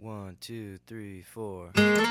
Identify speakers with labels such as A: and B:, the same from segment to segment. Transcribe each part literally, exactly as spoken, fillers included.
A: One, two, three, four.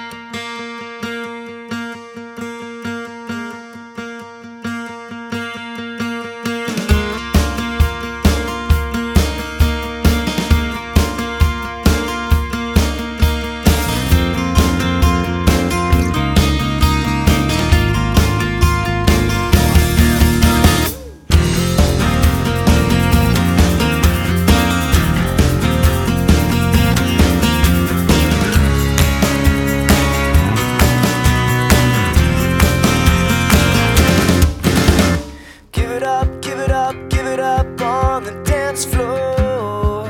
B: On the dance floor.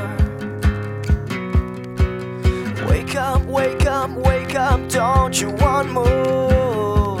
B: Wake up, wake up, wake up, don't you want more?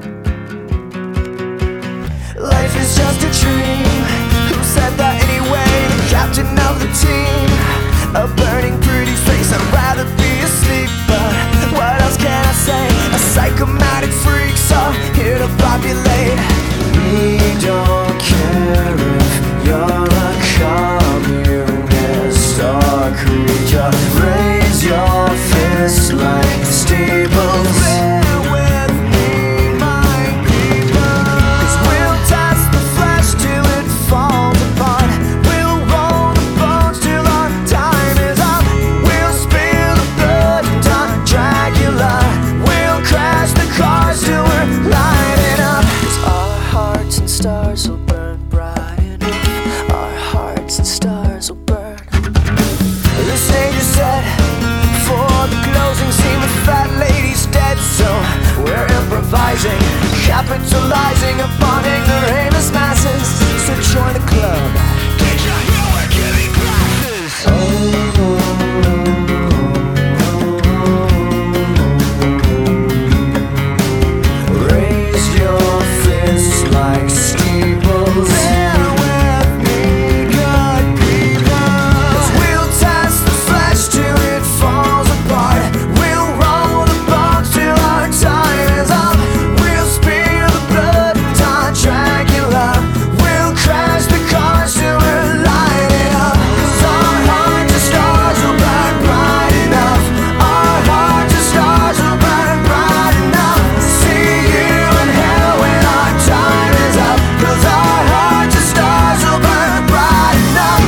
B: Life is just a dream. Who said that anyway? Captain of the team, a burning pretty face. I'd rather be asleep, but what else can I say? A psychomatic freak, so here to populate. We don't care if you're a communist or creature. Raise your fists like steeples. Bear with me, my people. 'Cause we'll test the flesh till it falls apart. We'll roll the bones till our time is up. We'll spill the blood and talk Dracula. We'll crash the cars till we're lighting up. 'Cause our hearts and stars will burn bright enough. Our hearts and stars will burn. The stage is set for the closing scene. The fat lady's dead, so we're improvising, capitalizing upon ignoramus masses. So join the club. Did you hear we're giving classes? Raise your fists like steeples. Bear with me, good people. 'Cause we'll test the flesh till it falls apart. We'll roll the bones till our time is up. We'll spill the blood and taunt Dracula. We'll crash the cars till we're lighting up. 'Cause our hearts and stars will burn bright enough. Our hearts and stars will burn bright enough. See you in hell when our time is up. 'Cause our hearts and stars will burn bright enough.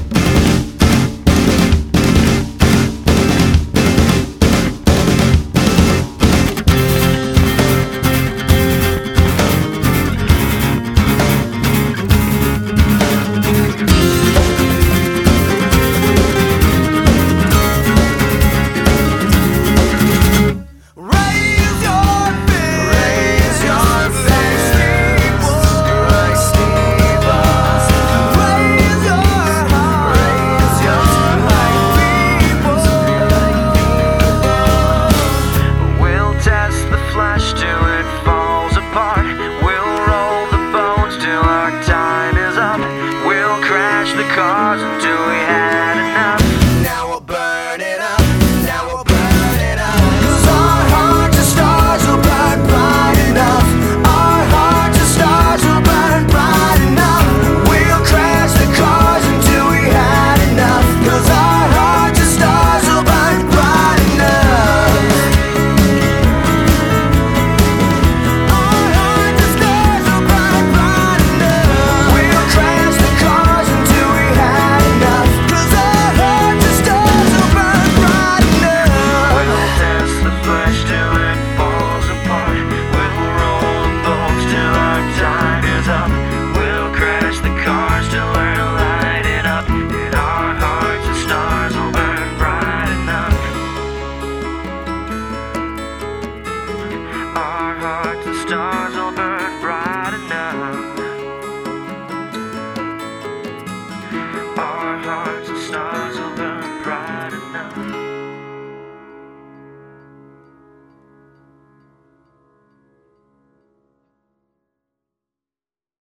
B: Raise your fist, raise your fist, like steeples. Raise your heart, raise your heart, people. We'll test the flesh till it falls apart. We'll roll the bones till our time is up. We'll crash the cars until we had enough. Now we'll burn it up. Now we'll burn it up. 'Cause our hearts and stars will burn bright enough. Our hearts and stars will burn bright enough. We'll crash the cars until we had enough. 'Cause our hearts and stars will burn bright enough. Our hearts and stars will burn bright enough. We'll crash the cars until we had enough. 'Cause our hearts and stars will burn bright enough. We'll test the flesh till it falls apart. We'll roll the bones till our time is up. We'll crash the cars till we're lighting up. And our hearts and stars will burn bright enough. Our hearts and stars will